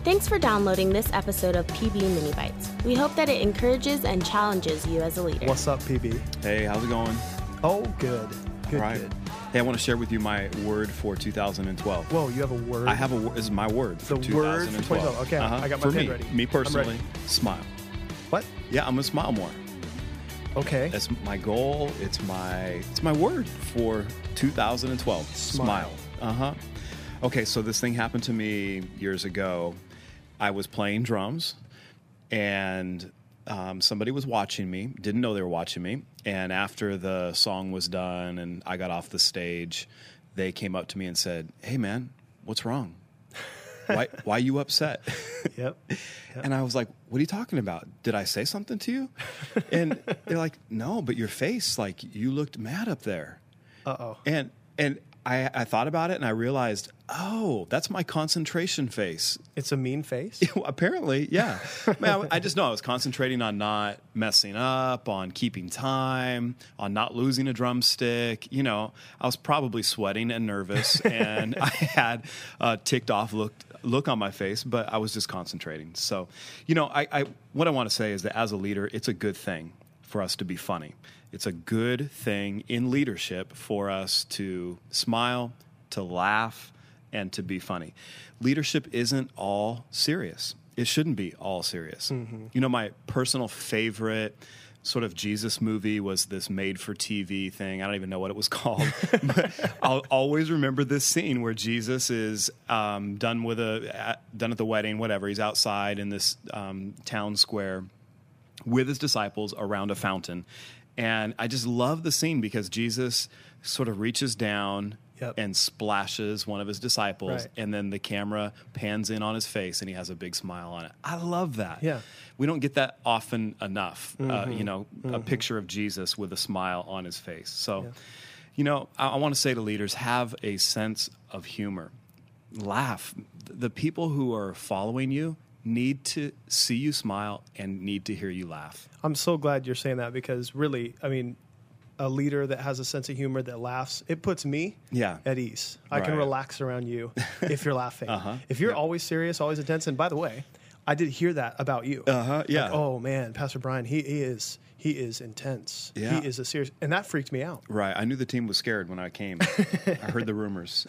Thanks for downloading this episode of PB Mini Bites. We hope that it encourages and challenges you as a leader. What's up, PB? Hey, how's it going? Oh, good. Good, All right. good. Hey, I want to share with you my word for 2012. Whoa, you have a word? I have this is my word for 2012. Word for 2012. Okay, I got my for pen me, ready. Me personally, ready. smile. What? Yeah, I'm going to smile more. Okay. That's my goal. It's my word for 2012. Smile. Okay, so this thing happened to me years ago. I was playing drums, and somebody was watching me. Didn't know they were watching me. And after the song was done and I got off the stage, they came up to me and said, "Hey, man, what's wrong? Why are you upset?" Yep. And I was like, "What are you talking about? Did I say something to you?" And they're like, "No, but your face, like, you looked mad up there." Uh-oh. And I thought about it, and I realized, oh, that's my concentration face. It's a mean face? Apparently, yeah. Man, I just know I was concentrating on not messing up, on keeping time, on not losing a drumstick. You know, I was probably sweating and nervous, and I had a ticked off look on my face, but I was just concentrating. So, you know, what I want to say is that as a leader, it's a good thing for us to be funny. It's a good thing in leadership for us to smile, to laugh, and to be funny. Leadership isn't all serious. It shouldn't be all serious. Mm-hmm. You know, my personal favorite sort of Jesus movie was this made-for-TV thing. I don't even know what it was called. But I'll always remember this scene where Jesus is done at the wedding, whatever. He's outside in this town square with his disciples around a fountain. And I just love the scene because Jesus sort of reaches down and splashes one of his disciples, right. And then the camera pans in on his face, and he has a big smile on it. I love that. Yeah. We don't get that often enough, Mm-hmm. a picture of Jesus with a smile on his face. So, you know, I want to say to leaders, have a sense of humor. Laugh. The people who are following you need to see you smile and need to hear you laugh. I'm so glad you're saying that because really, I mean, a leader that has a sense of humor that laughs, it puts me at ease. I can Right. relax around you if you're laughing. If you're always serious, always intense, and by the way, I did hear that about you. Yeah. Like, oh man, Pastor Brian, he is intense. Yeah. He is a serious, and that freaked me out. Right. I knew the team was scared when I came. I heard the rumors.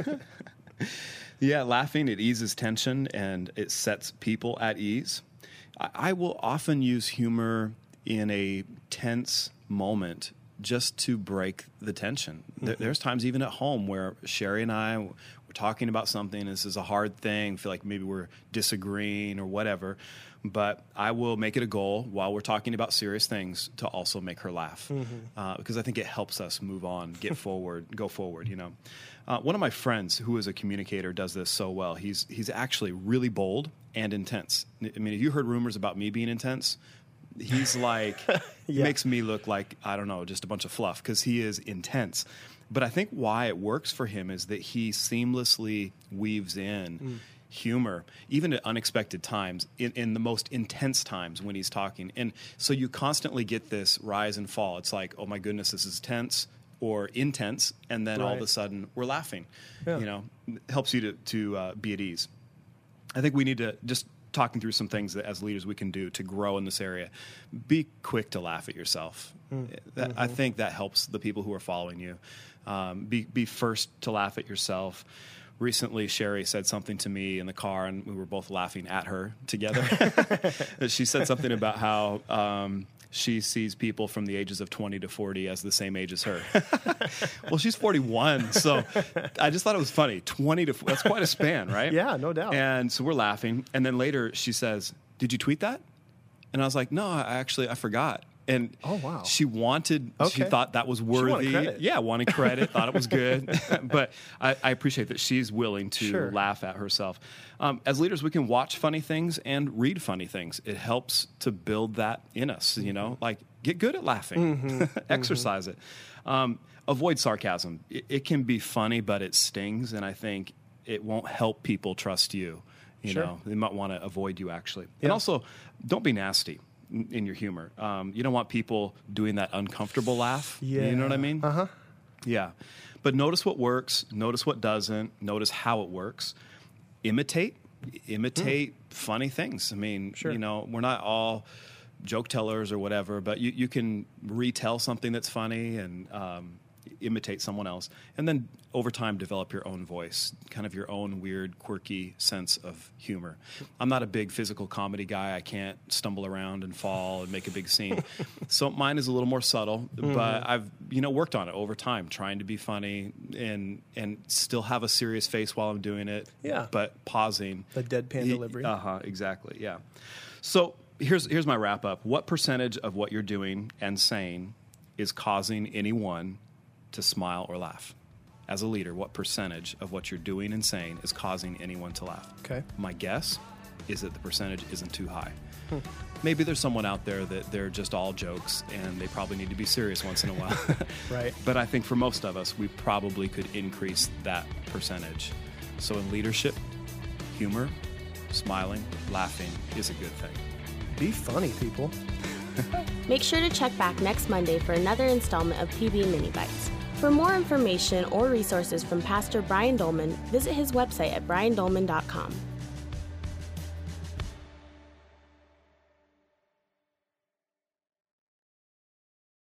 Yeah, laughing, it eases tension and it sets people at ease. I will often use humor in a tense moment just to break the tension. Mm-hmm. There's times even at home where Sherry and I, we're talking about something, this is a hard thing, feel like maybe we're disagreeing or whatever, but I will make it a goal while we're talking about serious things to also make her laugh, because I think it helps us move on, go forward, you know. One of my friends who is a communicator does this so well. He's actually really bold and intense. I mean, if you heard rumors about me being intense, he's like, makes me look like, I don't know, just a bunch of fluff because he is intense. But I think why it works for him is that he seamlessly weaves in humor, even at unexpected times, in the most intense times when he's talking. And so you constantly get this rise and fall. It's like, oh my goodness, this is tense or intense, and then all of a sudden we're laughing. Yeah. You know, it helps you to be at ease. I think we need to just talking through some things that as leaders we can do to grow in this area. Be quick to laugh at yourself. I think that helps the people who are following you. Be first to laugh at yourself. Recently, Sherry said something to me in the car, and we were both laughing at her together. She said something about how she sees people from the ages of 20 to 40 as the same age as her. Well, she's 41, so I just thought it was funny. 20 to that's quite a span, right? Yeah, no doubt. And so we're laughing, and then later she says, "Did you tweet that?" And I was like, "No, I forgot." And oh, wow. She thought that was worthy. She wanted credit. Yeah, wanted credit, thought it was good. But I appreciate that she's willing to laugh at herself. As leaders, we can watch funny things and read funny things. It helps to build that in us, you know, like get good at laughing, exercise it. Avoid sarcasm. It can be funny, but it stings, and I think it won't help people trust you. You know, they might want to avoid you actually. Yeah. And also, don't be nasty in your humor. You don't want people doing that uncomfortable laugh. Yeah. You know what I mean? Uh-huh. Yeah. But notice what works, notice what doesn't, notice how it works. Imitate imitate funny things. I mean, you know, we're not all joke tellers or whatever, but you can retell something that's funny and imitate someone else, and then over time develop your own voice, kind of your own weird, quirky sense of humor. I'm not a big physical comedy guy. I can't stumble around and fall and make a big scene. So mine is a little more subtle, but I've, you know, worked on it over time, trying to be funny and still have a serious face while I'm doing it. Yeah. But pausing. The deadpan delivery. Exactly. Yeah. So here's my wrap up. What percentage of what you're doing and saying is causing anyone to smile or laugh? As a leader, what percentage of what you're doing and saying is causing anyone to laugh? Okay. My guess is that the percentage isn't too high. Maybe there's someone out there that they're just all jokes and they probably need to be serious once in a while. Right. But I think for most of us, we probably could increase that percentage. So in leadership, humor, smiling, laughing is a good thing. Be funny, people. Make sure to check back next Monday for another installment of PB Mini Bites. For more information or resources from Pastor Brian Dolman, visit his website at briandolman.com.